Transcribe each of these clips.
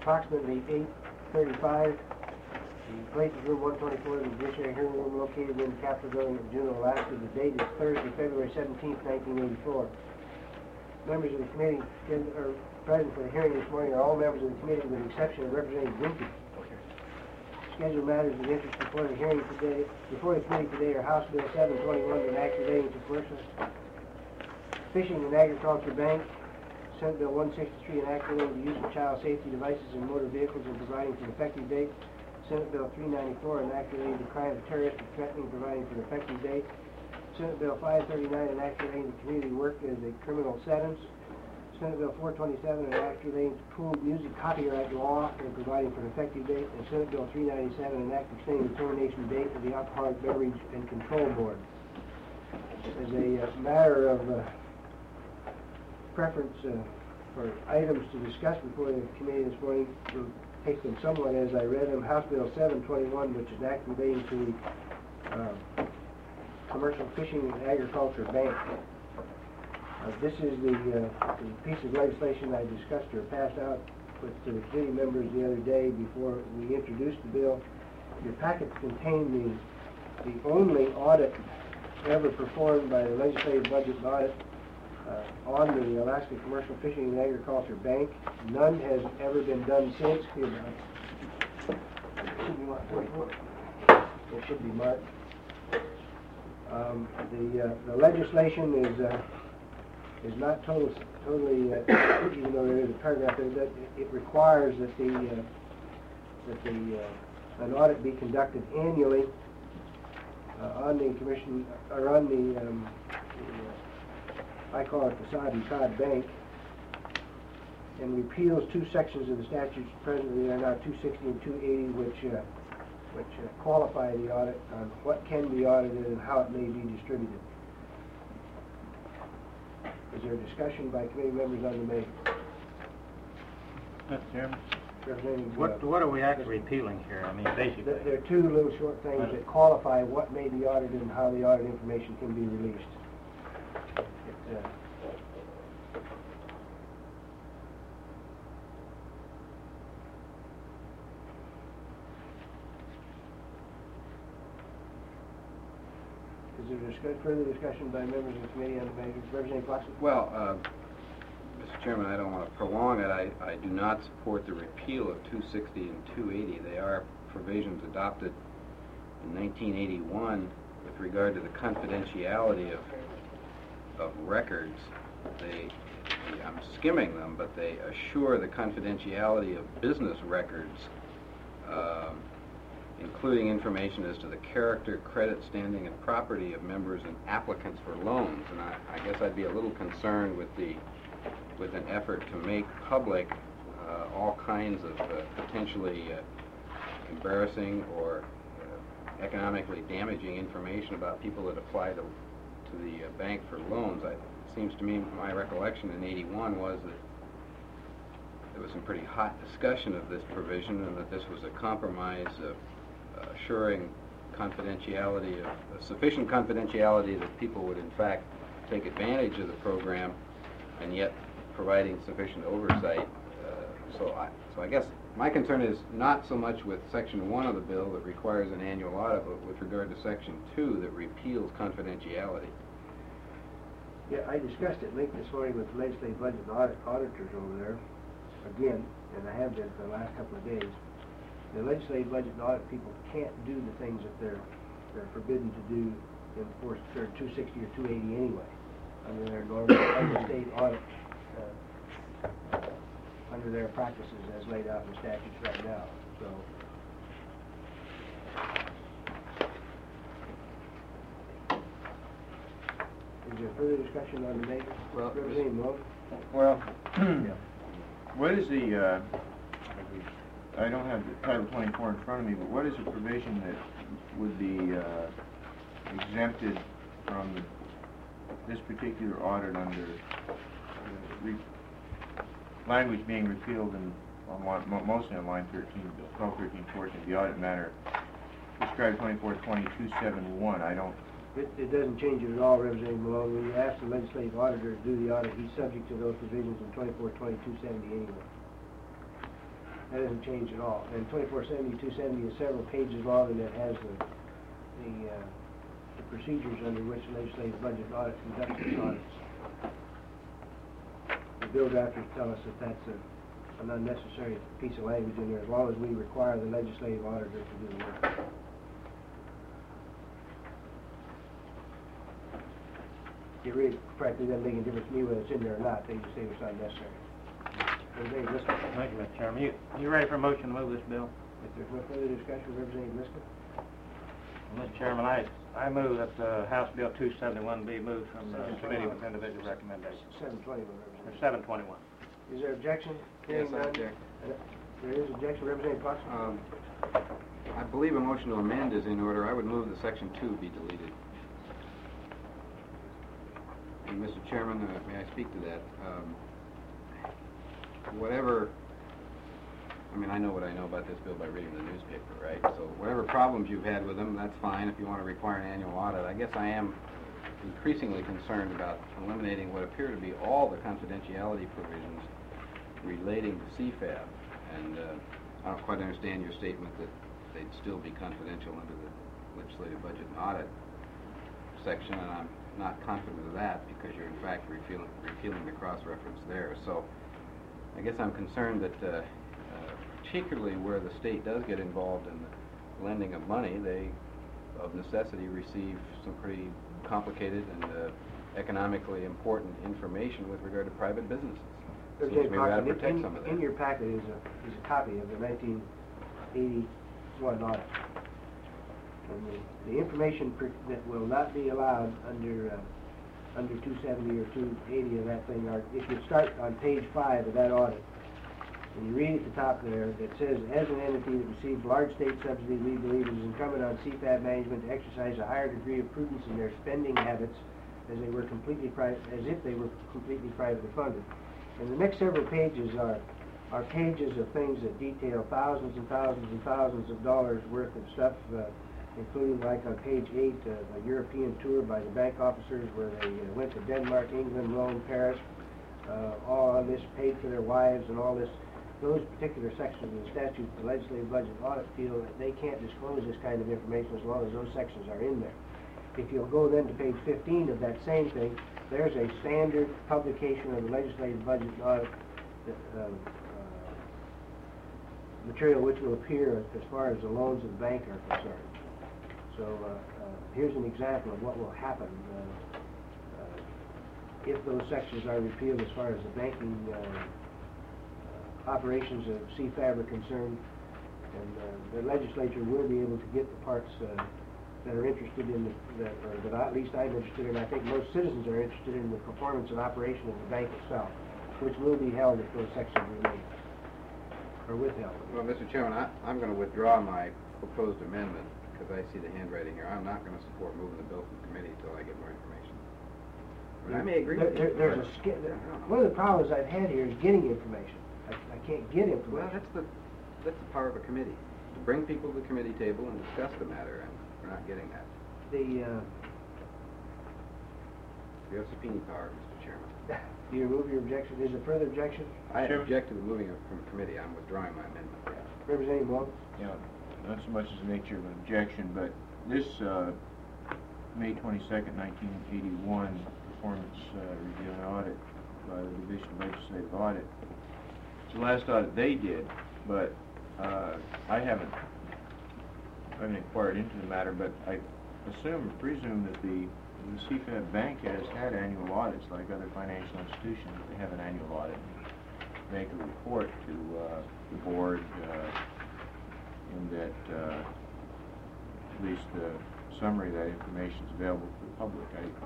approximately 8:35. The place is room 124 in the Judiciary Hearing Room located in the Capitol Building of Juneau, Alaska. The date is Thursday, February 17th, 1984. Members of the committee are present for the hearing this morning are all members of the committee with the exception of Representative Winky. Scheduled matters of interest before the hearing today, before the committee today are House Bill 721, an act relating to commercial fishing and agriculture bank, Senate Bill 163, an act relating to the use of child safety devices in motor vehicles and providing for an effective date, Senate Bill 394, an act relating to crime of terroristic threatening, providing for an effective date, Senate Bill 539, an act relating to community work as a criminal sentence, Senate Bill 427, an act relating to pooled music copyright law and providing for an effective date, and Senate Bill 397, an act extending the termination date of the Alcoholic Beverage and Control Board. As a matter of preference for items to discuss before the committee this morning, we'll take them somewhat as I read them. House Bill 721, which is an act relating to the Commercial Fishing and Agriculture Bank. This is the piece of legislation I discussed or passed out with the committee members the other day before we introduced the bill. Your packets contain the only audit ever performed by the Legislative Budget and Audit on the Alaska Commercial Fishing and Agriculture Bank. None has ever been done since. It should be marked. The legislation is not totally, even though there is a paragraph there, that it requires that an audit be conducted annually on the commission, or on the I call it the Sod and Cod Bank, and repeals two sections of the statutes. Presently there are now 260 and 280, which qualify the audit on what can be audited and how it may be distributed. Is there a discussion by committee members on the matter? Mr. Chairman, What are we actually repealing here? I mean, basically. There are two little short things that qualify what may be audited and how the audit information can be released. Is there further discussion by members of the committee on the measures? Representative Clarkson? Well, Mr. Chairman, I don't want to prolong it. I do not support the repeal of 260 and 280. They are provisions adopted in 1981 with regard to the confidentiality of records. I'm skimming them, but they assure the confidentiality of business records, including information as to the character, credit standing, and property of members and applicants for loans. And I guess I'd be a little concerned with an effort to make public all kinds of potentially embarrassing or economically damaging information about people that apply to the bank for loans. It seems to me, my recollection in '81 was that there was some pretty hot discussion of this provision, and that this was a compromise assuring confidentiality, sufficient confidentiality that people would in fact take advantage of the program, and yet providing sufficient oversight. So I guess my concern is not so much with Section 1 of the bill that requires an annual audit, but with regard to Section 2 that repeals confidentiality. Yeah, I discussed it late this morning with the Legislative Budget and auditors over there, again, and I have been for the last couple of days. The Legislative Budget and Audit people can't do the things that they're forbidden to do in force 260 or 280 anyway, under their normal state audit, under their practices as laid out in the statutes right now. So, is there further discussion on the measure? Well, Representative Moe? Well, Yeah. what is the, I don't have the Title 24 in front of me, but what is the provision that would be exempted from this particular audit under language being repealed mostly on line 13, Bill 12, 13, 14, the audit matter described 242271. I don't. It doesn't change it at all, Representative Malone. When you ask the legislative auditor to do the audit, he's subject to those provisions in 242270 anyway. That hasn't changed at all. And 2470, 270 is several pages long, and it has the procedures under which the legislative budget audit conducts its audits. The bill drafters tell us that that's an unnecessary piece of language in there, as long as we require the legislative auditor to do the work. It really, frankly, doesn't make any difference to me whether it's in there or not. They just say it's not necessary. Representative Liska. Thank you, Mr. Chairman. You ready for a motion to move this bill? If there's no further discussion, Representative Liska. Mr. Chairman, I move that House Bill 271 be moved from the committee with individual recommendations. 721, Or Representative. 721. Is there objection? Yes, Hearing I none. object. There is objection, Representative Foxman. I believe a motion to amend is in order. I would move that Section 2 be deleted. And Mr. Chairman, may I speak to that? Whatever, I mean, I know what I know about this bill by reading the newspaper, right? So whatever problems you've had with them, that's fine if you want to require an annual audit. I guess I am increasingly concerned about eliminating what appear to be all the confidentiality provisions relating to CFAB. And I don't quite understand your statement that they'd still be confidential under the legislative budget and audit section, and I'm not confident of that because you're in fact repealing the cross-reference there. So I guess I'm concerned that particularly where the state does get involved in the lending of money, they of necessity receive some pretty complicated and economically important information with regard to private businesses. Seems to me we ought to protect some of that. In your packet is a copy of the 1981 audit. And the information that will not be allowed under 270 or 280 of that thing are, if you start on page 5 of that audit, and you read at the top there, it says, as an entity that receives large state subsidy, we believe it is incumbent on CFAB management to exercise a higher degree of prudence in their spending habits as if they were completely privately funded. And the next several pages are pages of things that detail thousands and thousands and thousands of dollars worth of stuff, including, like on page 8, a European tour by the bank officers where they went to Denmark, England, Rome, Paris, all on this, paid for their wives and all this. Those particular sections of the statute, the legislative budget audit feel that they can't disclose this kind of information as long as those sections are in there. If you'll go then to page 15 of that same thing, there's a standard publication of the legislative budget audit material which will appear as far as the loans of the bank are concerned. So here's an example of what will happen if those sections are repealed as far as the banking operations of CFAB are concerned, and the legislature will be able to get the parts that are interested in, or that at least I'm interested in. I think most citizens are interested in the performance and operation of the bank itself, which will be held if those sections remain, or withheld. Well, Mr. Chairman, I'm going to withdraw my proposed amendment because I see the handwriting here. I'm not going to support moving the bill from committee until I get more information. But I may agree with you. One of the problems I've had here is getting information. I can't get information. Well, that's the power of a committee, to bring people to the committee table and discuss the matter, and we're not getting that. We have subpoena power, Mr. Chairman. Do you remove your objection? Is there further objection? I object to the moving it from committee. I'm withdrawing my amendment. Representative Wong? Yeah, not so much as the nature of an objection, but this May 22nd, 1981 performance review and audit by the Division of Legislative Audit. It's the last audit they did, but I haven't inquired into the matter, but I presume that the CFAB Bank has had annual audits like other financial institutions. They have an annual audit and make a report to the board, and that at least the summary of that information is available to the public.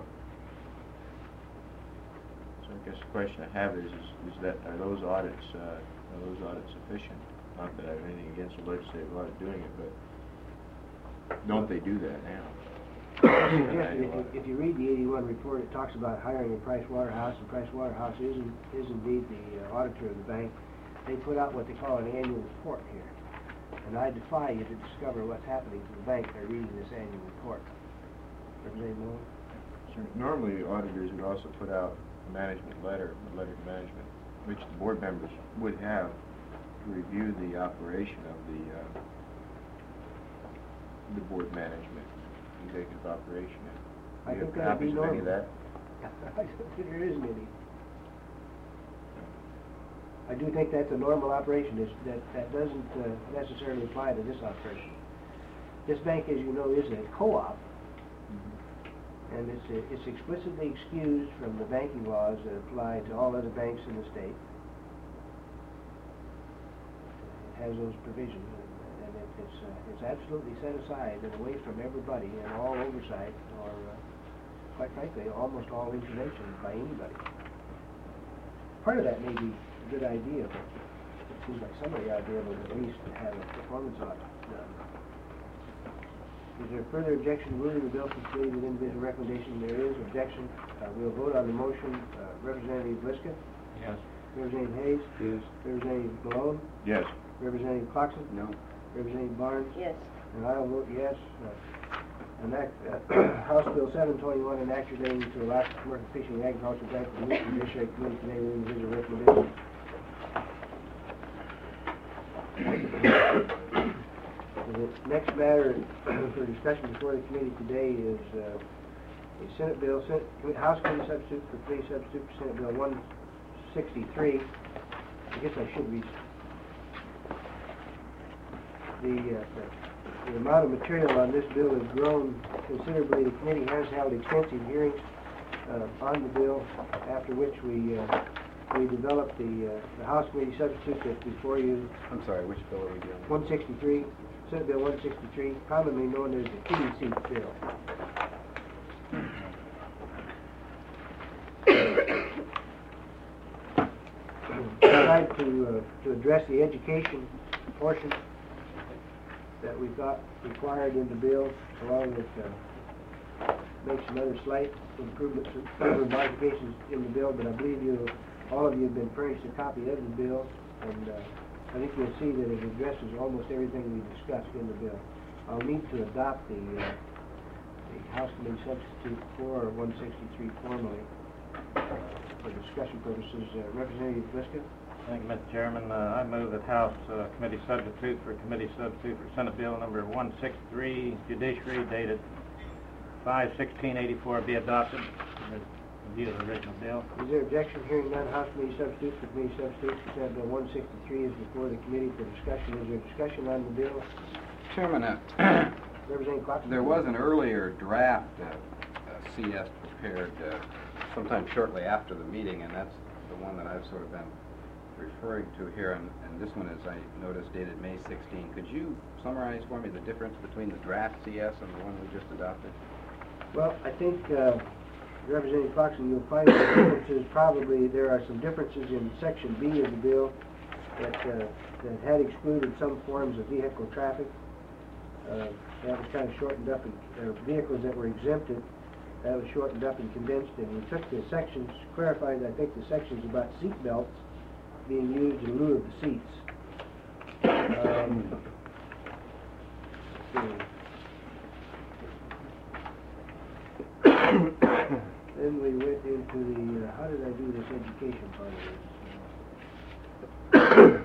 So I guess the question I have is that are those audits sufficient? Not that I have anything against the legislative audit doing it, but don't they do that now? If you read the 81 report, it talks about hiring a Price Waterhouse, and Price Waterhouse is indeed the auditor of the bank. They put out what they call an annual report here, and I defy you to discover what's happening to the bank by reading this annual report. Representative Moore? Sure. Normally, auditors would also put out a management letter, a letter to management, which the board members would have review the operation of the board management, executive operation. I Do you think have that'd be copies of any of normal. that? I don't think there isn't any. I do think that's a normal operation. That doesn't necessarily apply to this operation. This bank, as you know, is a co-op, and it's explicitly excused from the banking laws that apply to all other banks in the state. It has those provisions, and it's absolutely set aside and away from everybody and all oversight, or quite frankly, almost all information by anybody. Part of that may be a good idea, but it seems like somebody ought to be able to at least have a performance audit done. Is there further objection to moving the bill from committee with individual recommendation? There is objection. We'll vote on the motion. Representative Bliska? Yes. Representative Hayes? Yes. Representative Malone? Yes. Representative Clarkson? No. Representative Barnes? Yes. And I'll vote yes. House Bill 721, an act relating to Alaska Commercial Fishing and Agriculture Bank of the Judiciary Committee today with individual recommendation. The next matter for discussion before the committee today is a Senate bill, House Committee substitute for committee substitute for Senate Bill 163. I guess I should read the amount of material on this bill has grown considerably. The committee has held extensive hearings on the bill, after which we developed the House Committee substitute that's before you. I'm sorry, which bill are we doing? 163, Senate Bill 163, commonly known as the kitty seat bill. I tried to address the education portion that we thought required in the bill, along with make some other slight improvements or modifications in the bill, but I believe all of you have been furnished a copy of the bill, and I think you'll see that it addresses almost everything we discussed in the bill. I'll need to adopt the House Committee substitute for 163 formally for discussion purposes. Representative Bliska? Thank you, Mr. Chairman. I move that House Committee substitute for Senate Bill number 163, Judiciary, dated 5/16/84, be adopted. Review of the original bill. Is there objection? Hearing none, House Committee substitute for committee substitute for Senate Bill 163 is before the committee for discussion. Is there discussion on the bill? Chairman, Representative Clark? there was an earlier draft CS prepared sometime shortly after the meeting, and that's the one that I've sort of been referring to here, and this one is, I noticed, dated May 16. Could you summarize for me the difference between the draft CS and the one we just adopted? Well, I think, Representative Clarkson, you'll find the differences probably, there are some differences in Section B of the bill that had excluded some forms of vehicle traffic. That was kind of shortened up, and vehicles that were exempted, that was shortened up and condensed, and we took the sections, clarified, I think, the sections about seat belts being used in lieu of the seats. Then we went into the, how did I do this education part of this?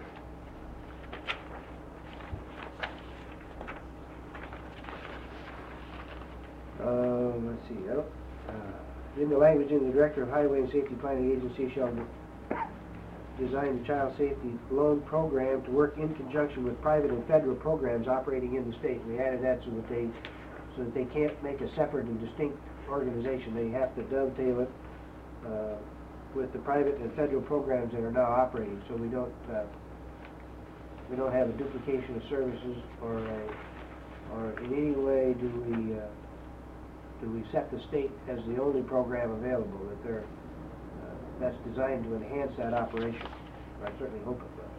Let's see, in the language, in the Director of Highway and Safety Planning Agency shall design the child safety loan program to work in conjunction with private and federal programs operating in the state. We added that so that they can't make a separate and distinct organization. They have to dovetail it with the private and federal programs that are now operating, so we don't have a duplication of services, or in any way do we set the state as the only program available. That that's designed to enhance that operation. I certainly hope it will.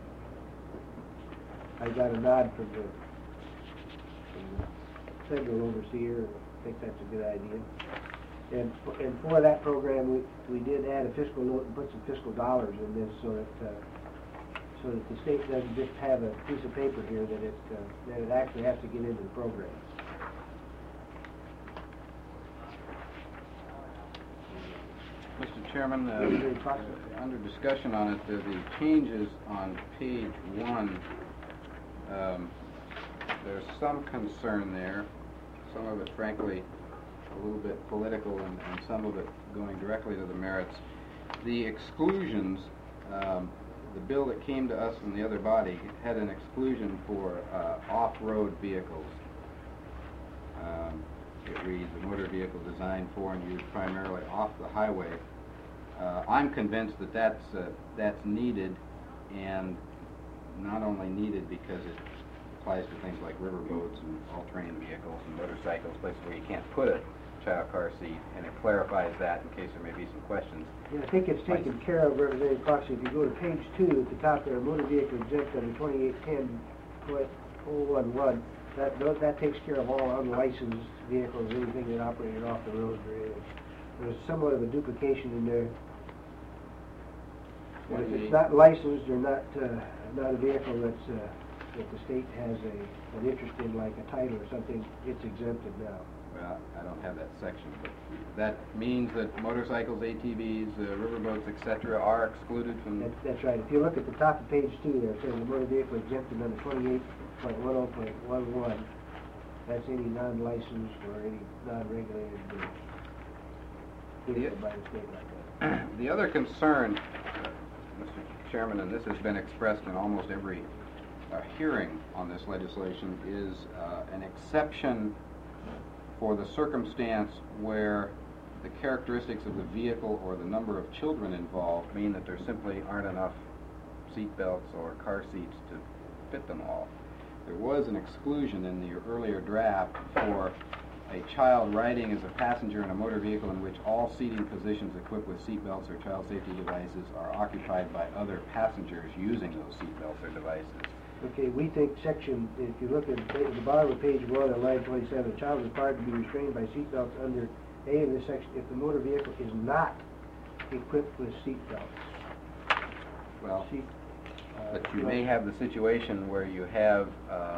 I got a nod from the federal overseer. I think that's a good idea. And for that program, we did add a fiscal note and put some fiscal dollars in this, so that the state doesn't just have a piece of paper here, that it actually has to get into the program. Mr. Chairman, under discussion on it, the changes on page 1, there's some concern there, some of it frankly a little bit political and some of it going directly to the merits. The exclusions, the bill that came to us from the other body had an exclusion for off-road vehicles. It reads, a motor vehicle designed for and used primarily off the highway. I'm convinced that that's needed, and not only needed because it applies to things like riverboats and all-terrain vehicles and motorcycles, places where you can't put a child car seat, and it clarifies that in case there may be some questions. Yeah, I think it's taken care of, Representative Cox. If you go to page 2 at the top there, motor vehicle exempt under 2810.011, that takes care of all unlicensed vehicles, anything that operated off the road. There's somewhat of a duplication in there. And if it's not licensed or not a vehicle that the state has an interest in, like a title or something, it's exempted now. Well, I don't have that section, but that means that motorcycles, ATVs, riverboats, etc., are excluded from... That's right. If you look at the top of page 2 there, it says the motor vehicle exempted under 28.10.11. That's any non-licensed or any non-regulated vehicle by the state like that. The other concern, Mr. Chairman, and this has been expressed in almost every hearing on this legislation, is an exception for the circumstance where the characteristics of the vehicle or the number of children involved mean that there simply aren't enough seat belts or car seats to fit them all. There was an exclusion in the earlier draft for a child riding as a passenger in a motor vehicle in which all seating positions equipped with seat belts or child safety devices are occupied by other passengers using those seat belts or devices. Okay, we think section, if you look at the bottom of page 1 on line 27, a child is required to be restrained by seat belts under A of this section if the motor vehicle is not equipped with seat belts. Well, but you may have the situation where you have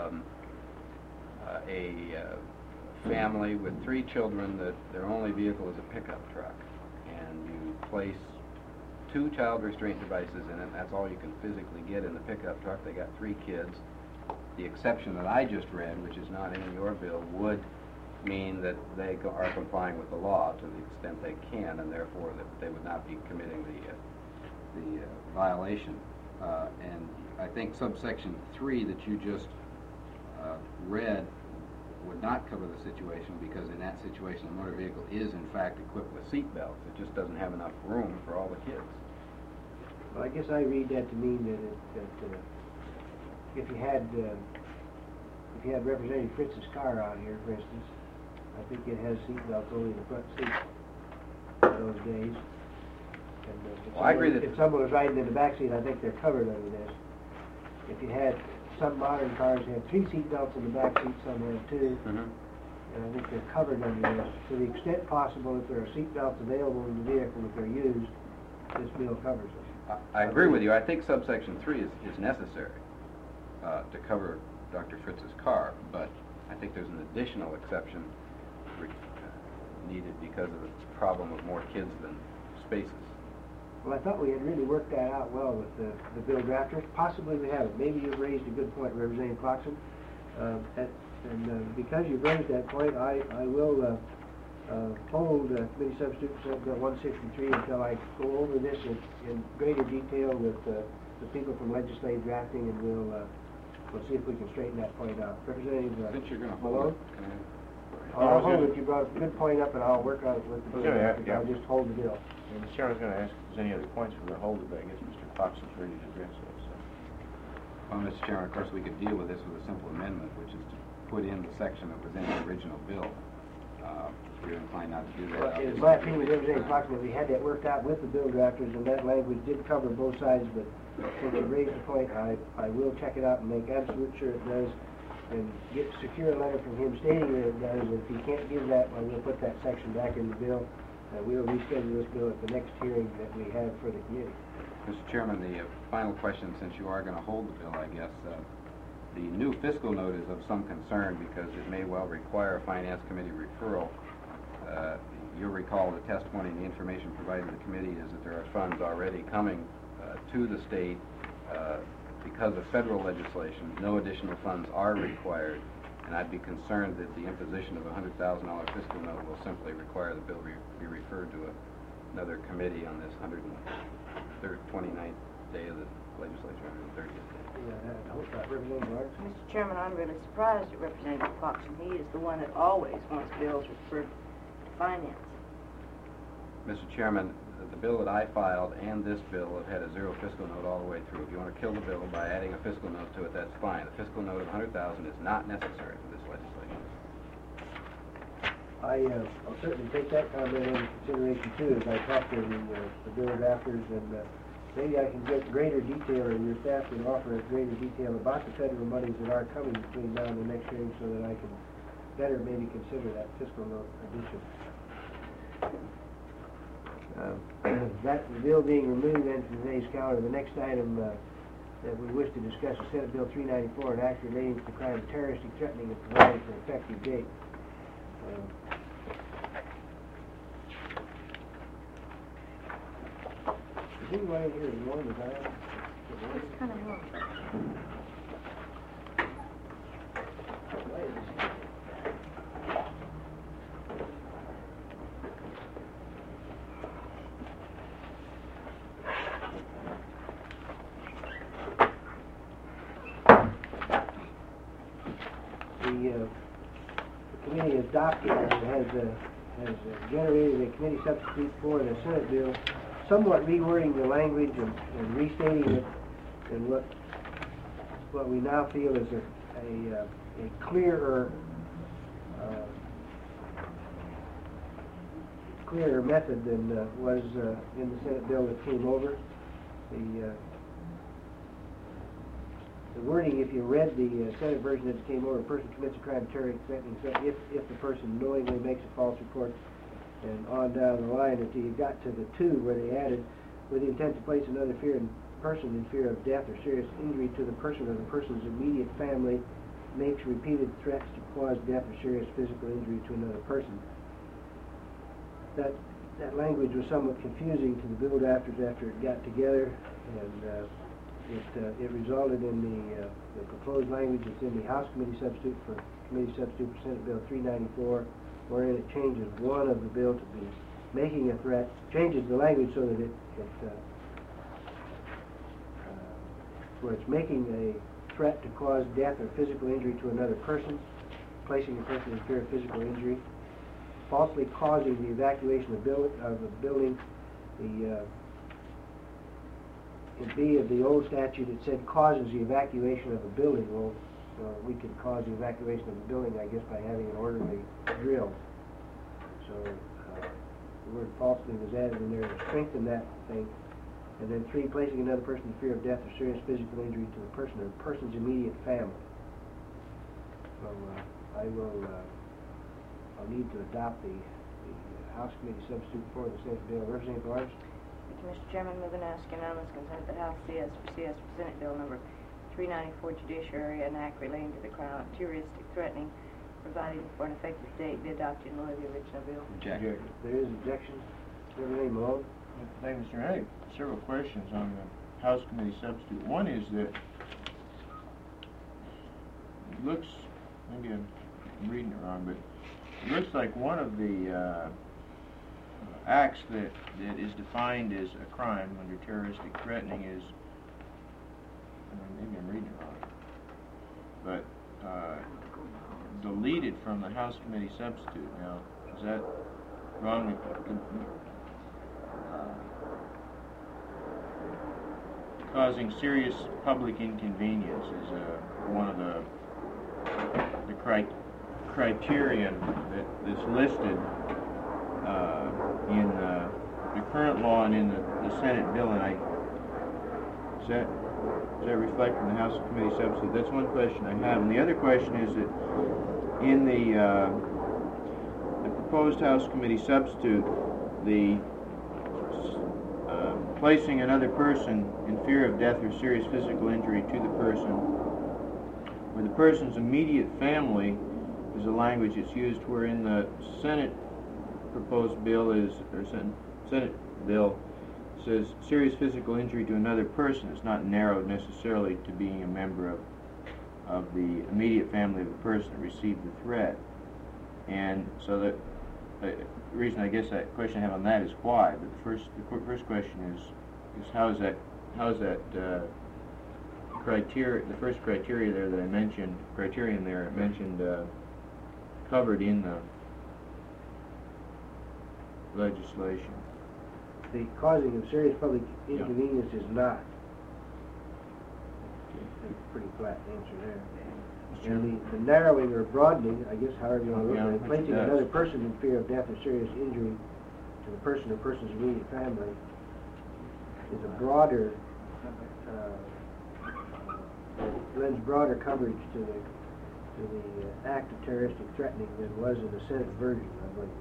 a family with 3 children that their only vehicle is a pickup truck, and you place 2 child restraint devices in it. That's all you can physically get in the pickup truck. They got 3 kids. The exception that I just read, which is not in your bill, would mean that they are complying with the law to the extent they can, and therefore that they would not be committing the violation. And I think subsection 3 that you just read would not cover the situation, because in that situation the motor vehicle is in fact equipped with seat belts. It just doesn't have enough room for all the kids. Well, I guess I read that to mean that if you had Representative Fritz's car out here, for instance, I think it has seat belts only in the front seat those days. And well, I agree that if someone was riding in the back seat, I think they're covered under this. If you had some modern cars have 3 seat belts in the back seat, some have 2, and I think they're covered under this. To the extent possible, if there are seat belts available in the vehicle if they're used, this bill covers it. I agree with you. I think subsection 3 is necessary to cover Dr. Fritz's car, but I think there's an additional exception needed because of the problem of more kids than spaces. Well, I thought we had really worked that out well with the bill drafters. Possibly we haven't. Maybe you've raised a good point, Representative Clarkson. Because you've raised that point, I will hold Committee Substitute for Senate Bill 163 until I go over this in greater detail with the people from legislative drafting, and we'll see if we can straighten that point out. Representative Since you're going to Malone? hold it, can I... I'll hold it. You brought a good point up, and I'll work on it with the bill. Yeah. I'll just hold the bill. And the chairman's going to ask if there's any other points. We're going to hold it, but I guess Mr. Fox is ready to address those. So. Well, Mr. Chairman, of course, we could deal with this with a simple amendment, which is to put in the section that was in the original bill. If you're inclined not to do that. Well, in my opinion, Representative Clarkson, we had that worked out with the bill drafters, and that language did cover both sides, but since you raised the point, I will check it out and make absolute sure it does, and secure a letter from him stating that it does. If he can't give that, well, we'll put that section back in the bill. We'll reschedule this bill at the next hearing that we have for the committee. Mr. Chairman, the final question, since you are going to hold the bill, I guess, the new fiscal note is of some concern because it may well require a Finance Committee referral. you'll recall the testimony and the information provided to the committee is that there are funds already coming to the state because of federal legislation. No additional funds are required, and I'd be concerned that the imposition of a $100,000 fiscal note will simply require the bill be referred to another committee on this 129th day of the legislature, 130th day. I hope not. Representative Lawrence? Mr. Chairman, I'm really surprised at Representative Foxen. He is the one that always wants bills referred to finance. Mr. Chairman, the bill that I filed and this bill have had a zero fiscal note all the way through. If you want to kill the bill by adding a fiscal note to it, that's fine. A fiscal note of $100,000 is not necessary for this legislation. I'll certainly take that comment into consideration too as I talk to the bill drafters, and maybe I can get greater detail, or your staff can offer greater detail about the federal monies that are coming between now and the next hearing, so that I can better maybe consider that fiscal note addition. That bill being removed then from today's calendar, the next item that we wish to discuss is Senate Bill 394, an act relating to the crime of terroristic threatening and providing for an effective date. Is anybody here as warm as I am? It's kind of warm. The committee adopted has generated a committee substitute for the Senate bill, somewhat rewording the language and restating it in what we now feel is a clearer method than was in the Senate bill that came over. The wording, if you read the Senate version that came over, a person commits a crime, terroristic threatening, if the person knowingly makes a false report, and on down the line until you got to the two where they added, with the intent to place another person in fear of death or serious injury to the person or the person's immediate family, makes repeated threats to cause death or serious physical injury to another person. That language was somewhat confusing to the bill drafters after it got together, and it resulted in the proposed language that's in the House Committee Substitute for Senate Bill 394, wherein it changes one of the bill to be making a threat, changes the language so that where it's making a threat to cause death or physical injury to another person, placing a person in fear of physical injury, falsely causing the evacuation of a building. In B of the old statute, it said causes the evacuation of a building. Well, we could cause the evacuation of a building, I guess, by having an orderly drill. So the word falsely was added in there to strengthen that thing. And then 3, placing another person in fear of death or serious physical injury to the person or the person's immediate family. So I'll need to adopt the House Committee substitute for the Senate bill. Representative Lawrence? Thank you, Mr. Chairman. Move and ask unanimous consent that House CS for Senate Bill number 394, Judiciary, an act relating to the crime of terroristic threatening, providing for an effective date, be adopted in lieu of the original bill. Object. There is objection. Representative Malone? Thank you, Mr. Chairman. I have several questions on the House Committee substitute. One is that it looks, maybe I'm reading it wrong, but it looks like one of the acts that is defined as a crime under terroristic threatening is, maybe I'm reading it wrong, but deleted from the House Committee substitute. Now, is that wrong? Causing serious public inconvenience is one of the criterion that's listed in the current law and in the Senate bill, and does that reflect in the House Committee substitute? That's one question I have, and the other question is that in the proposed House Committee substitute, the placing another person in fear of death or serious physical injury to the person, where the person's immediate family is a language that's used, where in the Senate proposed bill is, or Senate bill says serious physical injury to another person. It's not narrowed necessarily to being a member of the immediate family of the person that received the threat. And so that the reason I guess that question I have on that is why. But the first question is how is that criteria, the first criteria there that I mentioned, covered in the legislation? The causing of serious public inconvenience is not. That's a pretty flat answer there. And the narrowing or broadening, I guess however you want to look at it, placing another person in fear of death or serious injury to the person or person's immediate family is a broader, lends broader coverage to the act of terroristic threatening than was in the Senate version, I believe.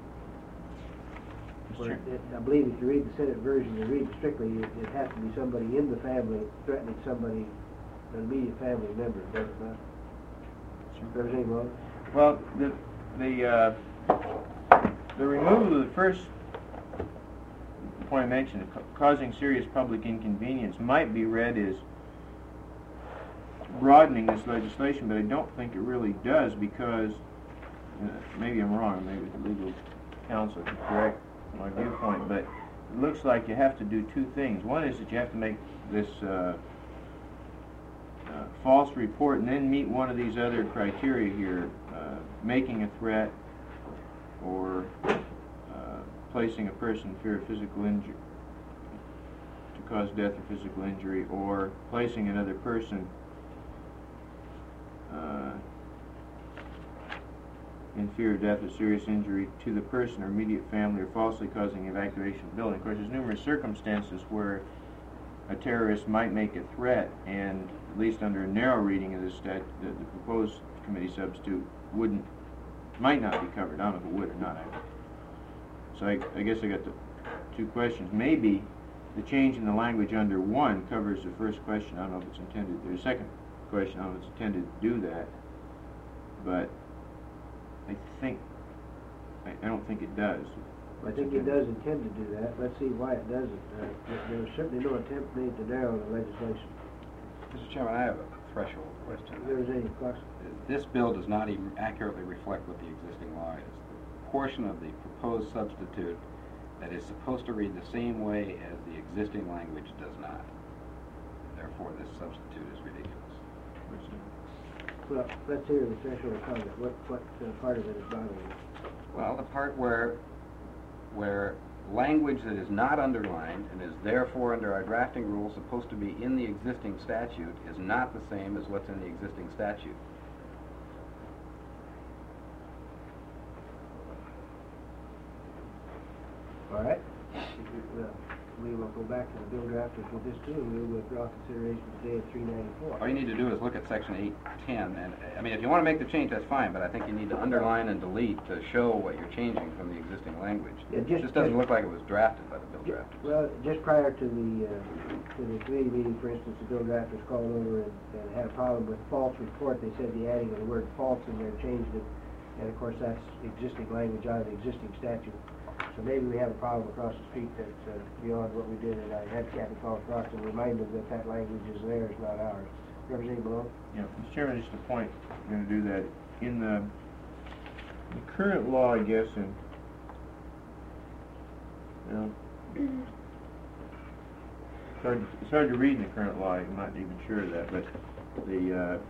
I believe if you read the Senate version, you read strictly, it has to be somebody in the family threatening somebody, an immediate family member, does it not? Everything wrong? Well, the removal of the first point I mentioned, causing serious public inconvenience, might be read as broadening this legislation, but I don't think it really does, because maybe I'm wrong, maybe the legal counsel can correct my viewpoint, but it looks like you have to do two things. One is that you have to make this false report and then meet one of these other criteria here, making a threat or placing a person in fear of physical injury to cause death or physical injury, or placing another person in fear of death or serious injury to the person or immediate family, or falsely causing evacuation of the building. Of course, there's numerous circumstances where a terrorist might make a threat, and at least under a narrow reading of this statute, the proposed committee substitute might not be covered. I don't know if it would or not. So I guess I got the two questions. Maybe the change in the language under 1 covers the first question. I don't know if it's intended. There's a second question. I don't know if it's intended to do that, but I don't think it does. I think it does intend to do that. Let's see why it doesn't. There was certainly no attempt made to narrow the legislation. Mr. Chairman, I have a threshold question. If there was any question. This bill does not even accurately reflect what the existing law is. The portion of the proposed substitute that is supposed to read the same way as the existing language does not. Therefore, this substitute is ridiculous. Well, let's hear the threshold comment. What part of it is bothering you? Well, the part where language that is not underlined and is therefore under our drafting rules supposed to be in the existing statute is not the same as what's in the existing statute. All right. We will go back to the bill drafters with this too, and we will withdraw consideration today at 394. All you need to do is look at section 810, and I mean, if you want to make the change, that's fine, but I think you need to underline and delete to show what you're changing from the existing language. Yeah, It just doesn't look like it was drafted by the bill drafters. Well, just prior to the committee meeting, for instance, the bill drafters called over and had a problem with false report. They said the adding of the word false in there changed it, and of course that's existing language out of the existing statute. So maybe we have a problem across the street that's beyond what we did, and I had Kathy call across and remind them that that language is theirs, not ours. Representative Malone? Yeah, Mr. Chairman, just a point, I'm going to do that. In the current law, I guess, and it's hard to read in the current law, I'm not even sure of that, but the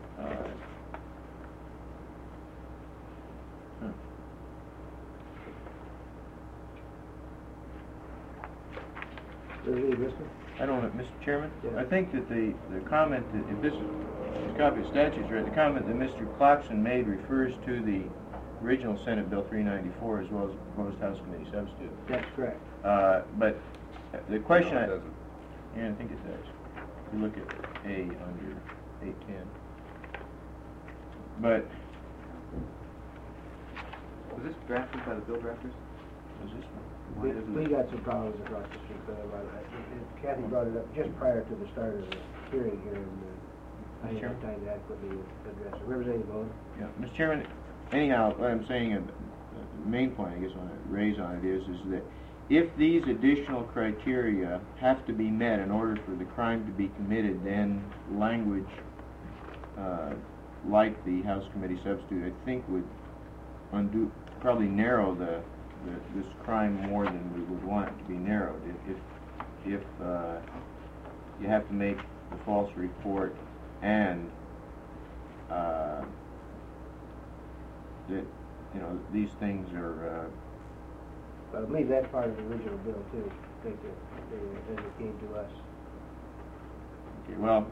I don't know, Mr. Chairman, Yeah. I think that the comment that, if this copy of statute is right, the comment that Mr. Clarkson made refers to the original Senate Bill 394 as well as the proposed House Committee substitute. That's correct. But the question, No, it doesn't. yeah, I think it does. If you look at A under 810. But Was this drafted by the bill drafters? was this one? We got some problems across the street about that. Kathy brought it up just prior to the start of the hearing here, and I didn't have time to adequately address it. Representative Malone? Yeah, Mr. Chairman, anyhow, what I'm saying, main point I guess I want to raise on it is that if these additional criteria have to be met in order for the crime to be committed, then language like the House Committee substitute, I think, would probably narrow this crime more than we would want it to be narrowed. If you have to make the false report and that these things are. I believe that's part of the original bill too. I think that as it came to us. Okay, well,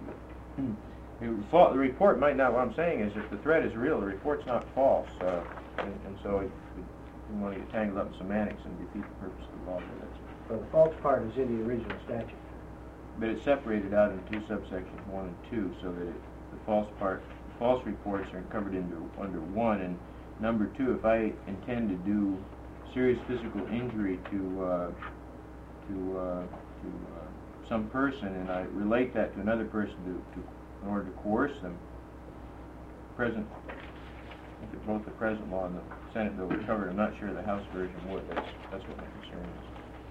the report might not. What I'm saying is, if the threat is real, the report's not false, and so we want to get tangled up in semantics and defeat the purpose of the law. Well, the false part is in the original statute. But it's separated out into two subsections, 1 and 2, so that the false reports are covered under 1, and number 2, if I intend to do serious physical injury to some person, and I relate that to another person in order to coerce them, I think that both the present law and the Senate bill would cover it. I'm not sure the House version would. That's what my concern is.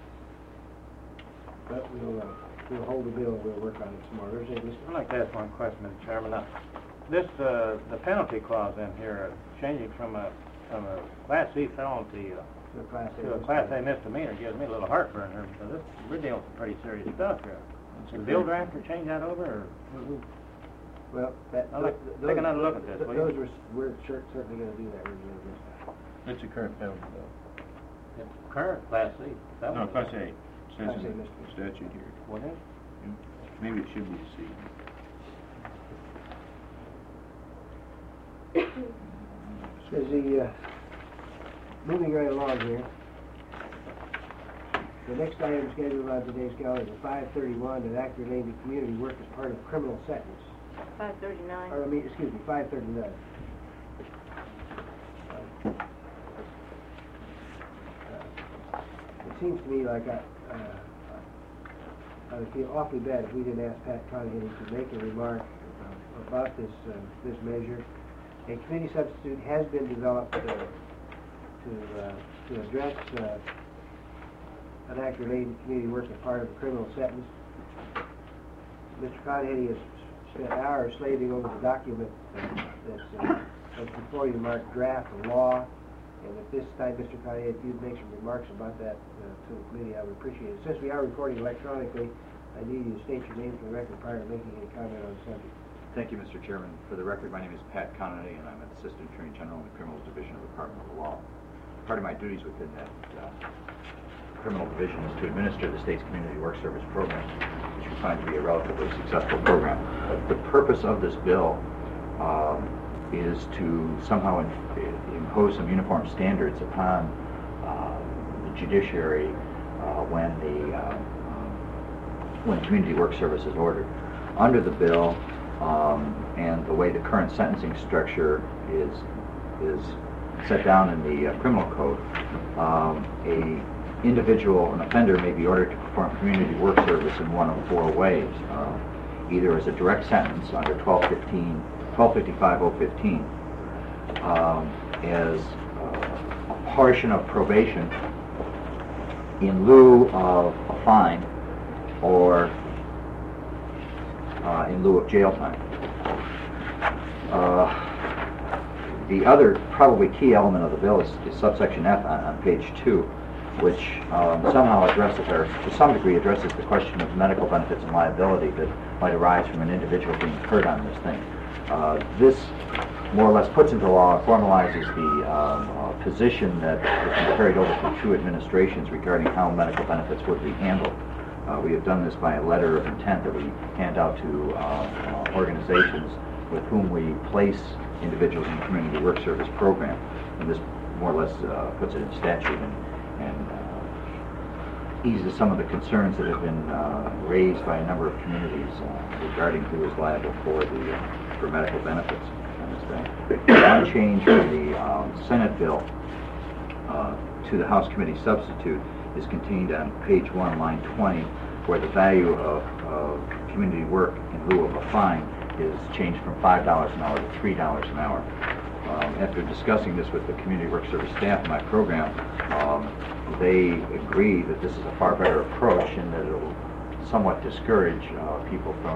But we'll hold the bill and we'll work on it some more. I'd like to ask one question, Mr. Chairman. Now, the penalty clause in here, changing from a Class C felony to a Class A misdemeanor, gives me a little heartburn here, because we're dealing with some pretty serious stuff here. Does the bill drafter change that over, or? Well, take another look at this, will you? We're certainly going to do that review this time. It's a current penalty bill. It's current Class C felony. No, Class A. It says Class A in the misdemeanor. statute here. What is? Maybe it should be a C. Says moving right along here, the next item scheduled on today's calendar is 531, an act relating to community work as part of a criminal sentence. 539. Or, excuse me, 539. It seems to me like I would feel awfully bad if we didn't ask Pat Conahan to make a remark about this measure. A committee substitute has been developed to address an act relating to community work as part of a criminal sentence. Mr. Conahan has spent hours slaving over the document that's before you, marked draft of law. And at this time, Mr. Conahan, if you'd make some remarks about that to the committee, I would appreciate it. Since we are recording electronically, I need you to state your name for the record prior to making any comment on the subject. Thank you, Mr. Chairman. For the record, my name is Pat Conahan, and I'm an Assistant Attorney General in the Criminals Division of the Department of Law. Part of my duties within that criminal division is to administer the state's Community Work Service program, which we find to be a relatively successful program. The purpose of this bill is to somehow impose some uniform standards upon the judiciary when community work service is ordered. Under the bill, and the way the current sentencing structure is set down in the criminal code, an offender may be ordered to perform community work service in one of 4 ways. Either as a direct sentence under 1255-015, as a portion of probation in lieu of a fine, or in lieu of jail time. The other probably key element of the bill is subsection F on page 2, which somehow addresses, or to some degree addresses, the question of medical benefits and liability that might arise from an individual being hurt on this thing. This more or less puts into law, formalizes the position that has been carried over from 2 administrations regarding how medical benefits would be handled. We have done this by a letter of intent that we hand out to organizations with whom we place individuals in the community work service program. And this more or less puts it in statute and eases some of the concerns that have been raised by a number of communities regarding who is liable for medical benefits on this thing. One change from the Senate bill to the House Committee substitute is contained on page 1, line 20, where the value of community work in lieu of a fine is changed from $5 an hour to $3 an hour. after discussing this with the community work service staff in my program, they agree that this is a far better approach and that it'll somewhat discourage people from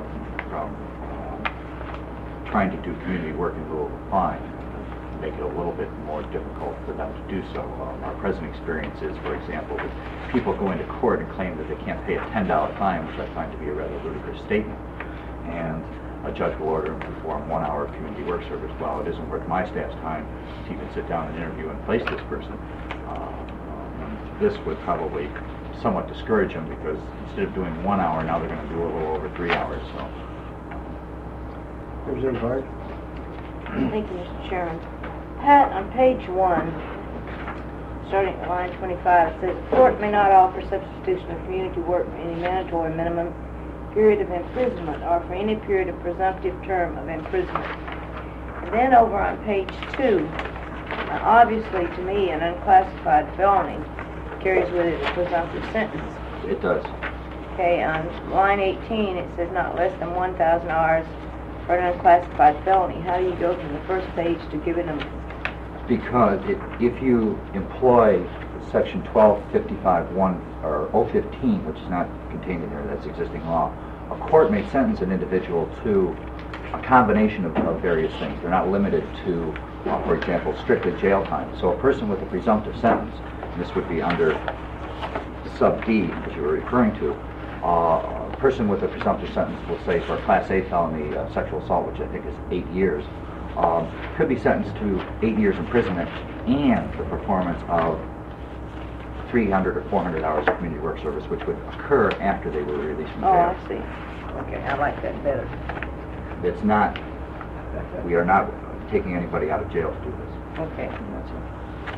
trying to do community work in lieu of applying, make it a little bit more difficult for them to do so. Our present experience is, for example, that people go into court and claim that they can't pay a $10 fine, which I find to be a rather ludicrous statement, and a judge will order them to perform 1 hour of community work service. Well, it isn't worth my staff's time to even sit down and interview and place this person. This would probably somewhat discourage them, because instead of doing 1 hour, now they're going to do a little over 3 hours. So. Representative Bard? Thank you, Mr. Chairman. Pat, on page 1, starting at line 25, it says, "The court may not offer substitution of community work for any mandatory minimum period of imprisonment or for any period of presumptive term of imprisonment." And then over on page 2, obviously to me an unclassified felony carries with it a presumptive sentence. It does. Okay, on line 18 it says not less than 1,000 hours for an unclassified felony. How do you go from the first page to giving them? Because if you employ section 1255(1) or 015, which is not contained in here, that's existing law, a court may sentence an individual to a combination of various things. They're not limited to, for example, strictly jail time. So a person with a presumptive sentence, and this would be under sub D, which you were referring to, a person with a presumptive sentence, will say for a Class A felony sexual assault, which I think is 8 years, could be sentenced to 8 years imprisonment and the performance of 300 or 400 hours of community work service, which would occur after they were released from jail. Oh, I see. Okay, I like that better. It's not, we are not taking anybody out of jail to do this. Okay. That's it.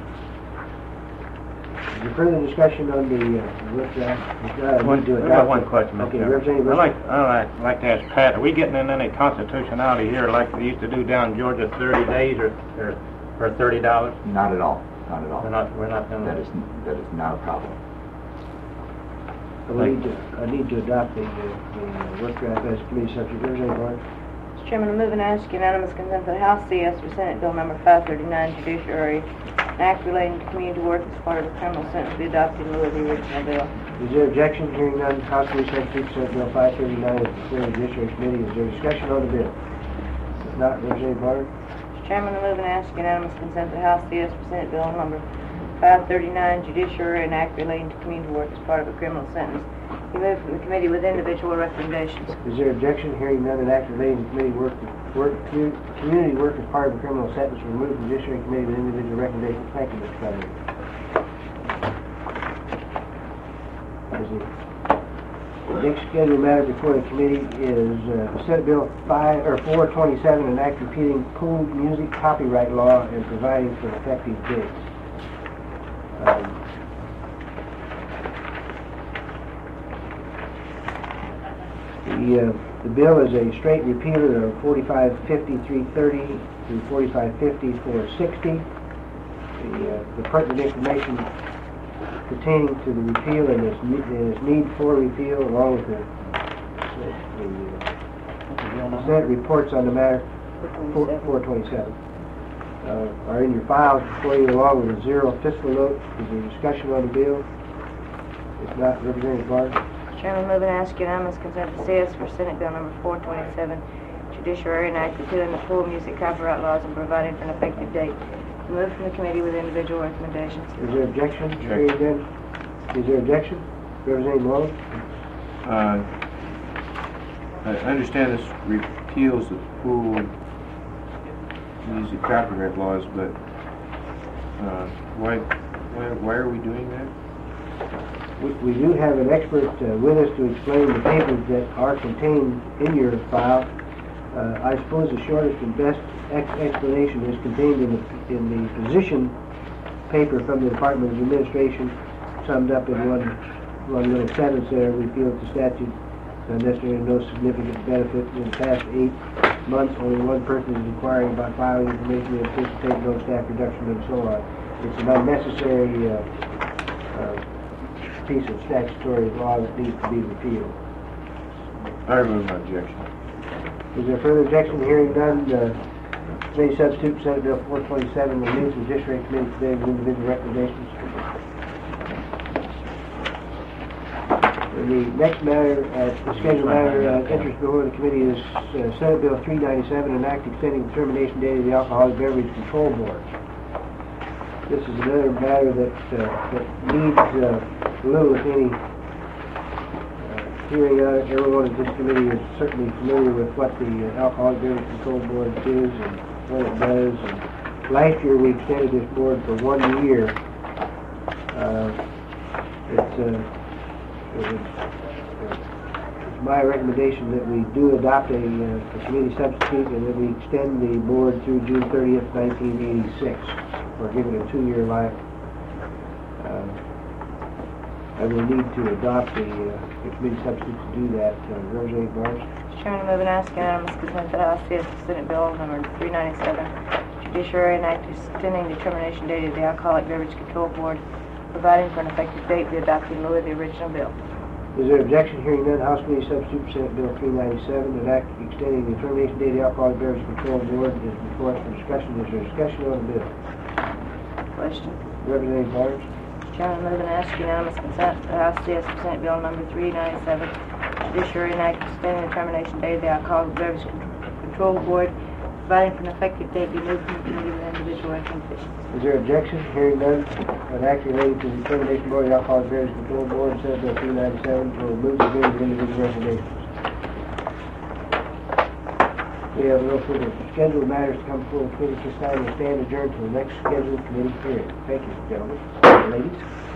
Is there further discussion on the I got one question, Mr. Okay, Chairman. Representative I'd like to ask Pat, are we getting in any constitutionality here like they used to do down in Georgia, 30 days or $30? Not at all. Not at all. We're not doing That is not a problem. I need to adopt the work draft as committee subject. Representative Bard? Mr. Chairman, I move and ask unanimous consent for the House CS for Senate Bill number 539, Judiciary, an act relating to community work as part of a criminal sentence be adopted in lieu of the original bill. Is there objection? Hearing none, House Committee Substitute Senate Bill 539 is declared the Judiciary Committee. Is there discussion on the bill? If not, Representative Bard? Mr. Chairman, I move and ask unanimous consent for the House CS for Senate Bill number 539, Judiciary, an act relating to community work as part of a criminal sentence be moved from the committee with individual recommendations. Is there objection? Hearing none, an act relating to community work as part of a criminal sentence removed from the Judiciary Committee with individual recommendations. Thank you, Mr. President. The next scheduled matter before the committee is Senate Bill 427, an act repealing pool music copyright law and providing for effective dates. The bill is a straight repealer of 4550-330 through 4550-460. The pertinent information pertaining to the repeal and its need for repeal, along with the Senate reports on the matter, 427, are in your files before you, along with a zero fiscal note. Is there discussion on the bill? If not, Representative Bard? Chairman, move and ask unanimous consent to CS for Senate Bill number 427, Judiciary, an act repealing the pool music copyright laws and providing for an effective date. Moved from the committee with individual recommendations. Is there objection? Hearing none. Is there objection? Representative Malone? I understand this repeals the pool music copyright laws, but why are we doing that? We do have an expert with us to explain the papers that are contained in your file. I suppose the shortest and best explanation is contained in the position paper from the Department of Administration, summed up in one little sentence there. We feel that the statute not necessarily no significant benefit. In the past 8 months, only one person is inquiring about filing information to anticipate no staff reduction and so on. It's an unnecessary piece of statutory law that needs to be repealed. I remove my objection. Is there further objection? Hearing none, Committee substitute for Senate Bill 427, the News and Judiciary Committee today with individual recommendations. The next matter, the scheduled matter, interest before the committee is Senate Bill 397, an act extending the termination date of the Alcoholic Beverage Control Board. This is another matter that needs little, if any, hearing on it. Everyone in this committee is certainly familiar with what the Alcoholic Beverage Control Board is and what it does. And last year we extended this board for 1 year. It's my recommendation that we do adopt a committee substitute and that we extend the board through June 30th, 1986, or give it a 2-year life. I will need to adopt the committee substitute to do that. Representative Barnes? Mr. Chairman, I move and ask unanimous consent that House CS Senate Bill number 397, Judiciary Act extending the termination date of the Alcoholic Beverage Control Board, providing for an effective date, be adopted in lieu of the original bill. Is there objection? Hearing none, House Committee substitute for Senate Bill 397, an act extending the termination date of the Alcoholic Beverage Control Board is before us for discussion. Is there discussion on the bill? Question. Representative Barnes? Mr. Chairman, I move and ask unanimous consent that House CS Senate Bill number 397, Judiciary Act extending the termination date of the Alcoholic Beverage Control Board, providing for an effective date, be moved from the committee with individual recommendations. Is there objection? Hearing none, an act related to the termination board of the Alcoholic Beverage Control Board, Senate Bill 397, will move the bill with individual recommendations. We have no further scheduled matters to come before the committee this time. We stand adjourned to the next scheduled committee hearing. Thank you, gentlemen. Ladies.